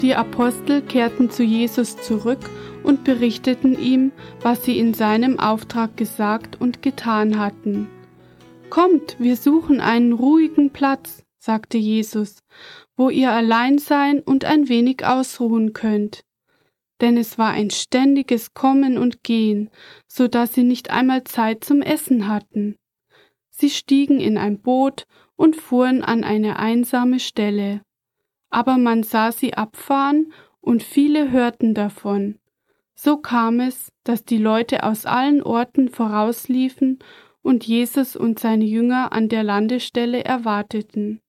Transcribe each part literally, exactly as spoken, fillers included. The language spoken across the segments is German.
Die Apostel kehrten zu Jesus zurück und berichteten ihm, was sie in seinem Auftrag gesagt und getan hatten. »Kommt, wir suchen einen ruhigen Platz«, sagte Jesus, »wo ihr allein sein und ein wenig ausruhen könnt.« Denn es war ein ständiges Kommen und Gehen, so dass sie nicht einmal Zeit zum Essen hatten. Sie stiegen in ein Boot und fuhren an eine einsame Stelle. Aber man sah sie abfahren und viele hörten davon. So kam es, dass die Leute aus allen Orten vorausliefen und Jesus und seine Jünger an der Landestelle erwarteten.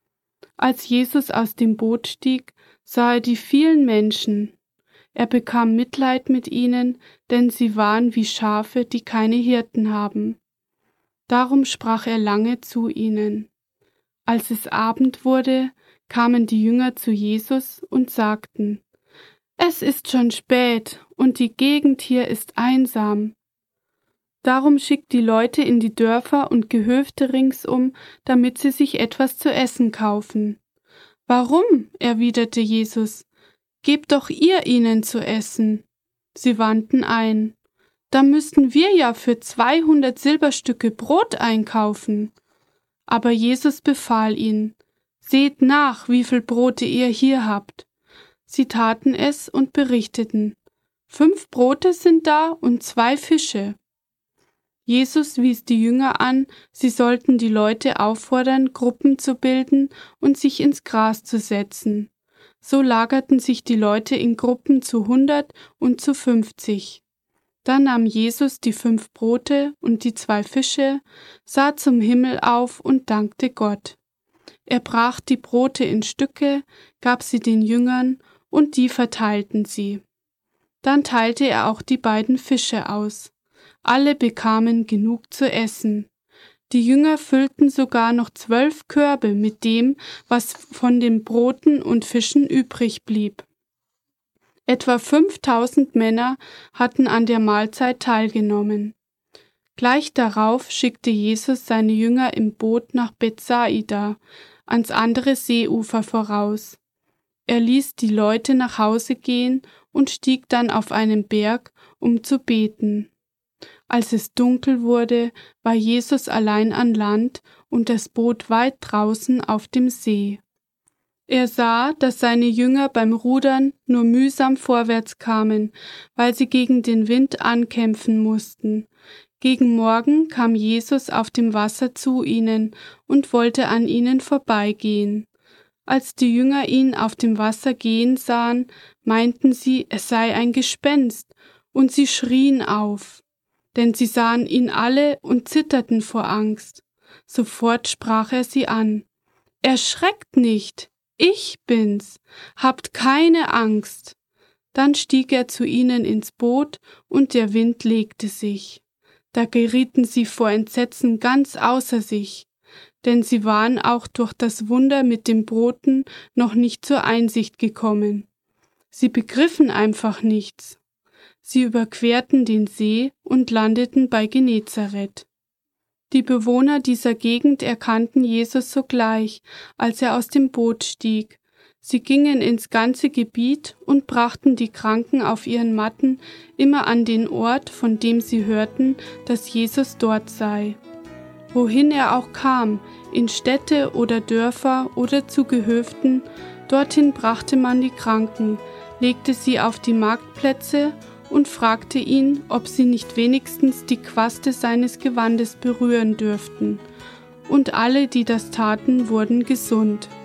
Als Jesus aus dem Boot stieg, sah er die vielen Menschen. Er bekam Mitleid mit ihnen, denn sie waren wie Schafe, die keine Hirten haben. Darum sprach er lange zu ihnen. Als es Abend wurde, kamen die Jünger zu Jesus und sagten: »Es ist schon spät und die Gegend hier ist einsam. Darum schickt die Leute in die Dörfer und Gehöfte ringsum, damit sie sich etwas zu essen kaufen.« »Warum?« erwiderte Jesus. »Gebt doch ihr ihnen zu essen.« Sie wandten ein. »Da müssten wir ja für zweihundert Silberstücke Brot einkaufen.« Aber Jesus befahl ihnen: »Seht nach, wie viel Brote ihr hier habt.« Sie taten es und berichteten: »Fünf Brote sind da und zwei Fische.« Jesus wies die Jünger an, sie sollten die Leute auffordern, Gruppen zu bilden und sich ins Gras zu setzen. So lagerten sich die Leute in Gruppen zu hundert und zu fünfzig. Dann nahm Jesus die fünf Brote und die zwei Fische, sah zum Himmel auf und dankte Gott. Er brach die Brote in Stücke, gab sie den Jüngern, und die verteilten sie. Dann teilte er auch die beiden Fische aus. Alle bekamen genug zu essen. Die Jünger füllten sogar noch zwölf Körbe mit dem, was von den Broten und Fischen übrig blieb. Etwa fünftausend Männer hatten an der Mahlzeit teilgenommen. Gleich darauf schickte Jesus seine Jünger im Boot nach Bethsaida, ans andere Seeufer voraus. Er ließ die Leute nach Hause gehen und stieg dann auf einen Berg, um zu beten. Als es dunkel wurde, war Jesus allein an Land und das Boot weit draußen auf dem See. Er sah, dass seine Jünger beim Rudern nur mühsam vorwärts kamen, weil sie gegen den Wind ankämpfen mussten. Gegen Morgen kam Jesus auf dem Wasser zu ihnen und wollte an ihnen vorbeigehen. Als die Jünger ihn auf dem Wasser gehen sahen, meinten sie, es sei ein Gespenst, und sie schrien auf. Denn sie sahen ihn alle und zitterten vor Angst. Sofort sprach er sie an: »Erschreckt nicht, ich bin's, habt keine Angst.« Dann stieg er zu ihnen ins Boot, und der Wind legte sich. Da gerieten sie vor Entsetzen ganz außer sich, denn sie waren auch durch das Wunder mit den Broten noch nicht zur Einsicht gekommen. Sie begriffen einfach nichts. Sie überquerten den See und landeten bei Genezareth. Die Bewohner dieser Gegend erkannten Jesus sogleich, als er aus dem Boot stieg. Sie gingen ins ganze Gebiet und brachten die Kranken auf ihren Matten immer an den Ort, von dem sie hörten, dass Jesus dort sei. Wohin er auch kam, in Städte oder Dörfer oder zu Gehöften, dorthin brachte man die Kranken, legte sie auf die Marktplätze und fragte ihn, ob sie nicht wenigstens die Quaste seines Gewandes berühren dürften. Und alle, die das taten, wurden gesund.